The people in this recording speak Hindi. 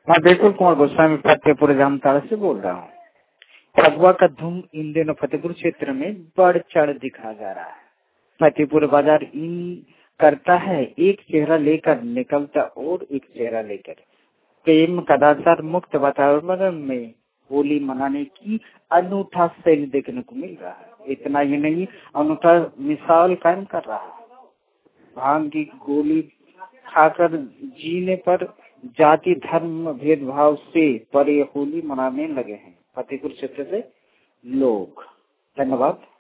मैं बिल्कुल कुमार गोस्वामी फतेहपुर जामताड़ा से बोल रहा हूँ। फगुआ का धूम इन दिनों फतेहपुर क्षेत्र में बढ़ चढ़ दिखा जा रहा है। फतेहपुर बाजार इन करता है, एक चेहरा लेकर निकलता और एक चेहरा लेकर। प्रेम कदाचार मुक्त वातावरण में होली मनाने की अनूठा शैली देखने को मिल रहा है। इतना ही नहीं, अनूठा मिसाल कायम कर रहा है। भांग की गोली खाकर जीने पर जाति धर्म भेदभाव से परे होली मनाने लगे हैं फतेहपुर क्षेत्र से लोग। धन्यवाद।